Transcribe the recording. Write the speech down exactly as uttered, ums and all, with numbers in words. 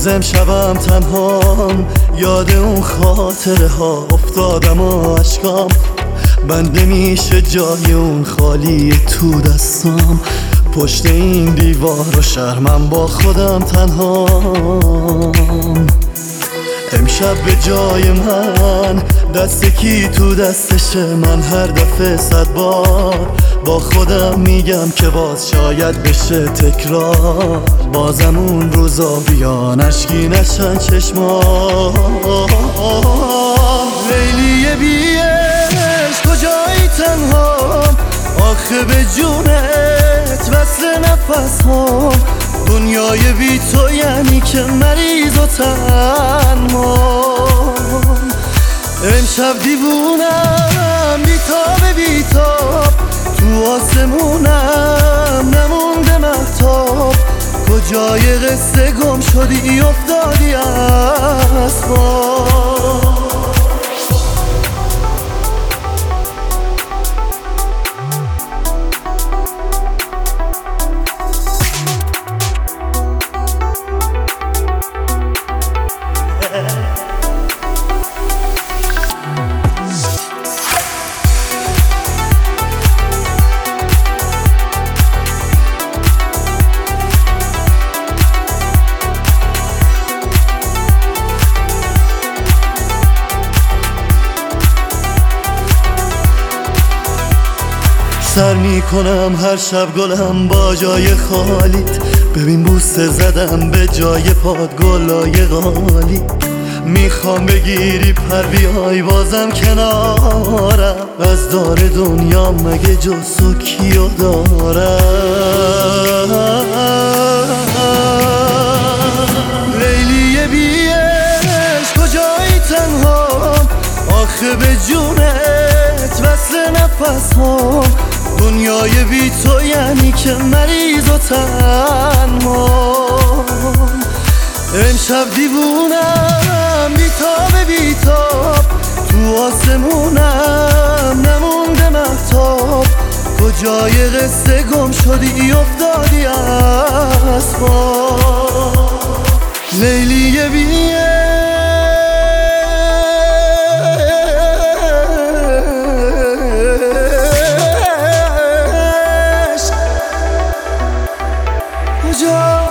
باز امشبم تنهام، یاد اون خاطره ها افتادم و عشقام بنده میشه جای اون خالی تو دستام. پشت این دیوار و شرمم با خودم تنهام. امشب به جای من دست کی تو دستشه؟ من هر دفعه صد بار با خودم میگم که باز شاید بشه تکرار. بازم اون روزا بیان اشکی نشن چشما. لیلی بی عشق کجایی تنهام؟ آخه به جونت وصل نفس ها. دنیای بی تو یعنی که مریض و تنهام. امشب دیوونم بیتاب بیتاب، تو آسمونم نمونده مهتاب. کجای قصه گم شدی افتادی از خواب. سر میکنم هر شب گلم با جای خالیت. ببین بوسه زدم به جای پاد گلای غالی. میخوام بگیری پر بیای بازم کنارم. از دار دنیا مگه جز تو کیو دارم؟ لیلی بی عشق کجایی تنهام؟ آخه به جونت وصل نفس ها. دنیای بی تو یعنی که مریض و تنهام. امشب دیوونم بیتاب بیتاب، تو آسمونم نمونده مهتاب. کجای قصه گم شدی افتادی از خواب. لیلی بی عشق کجا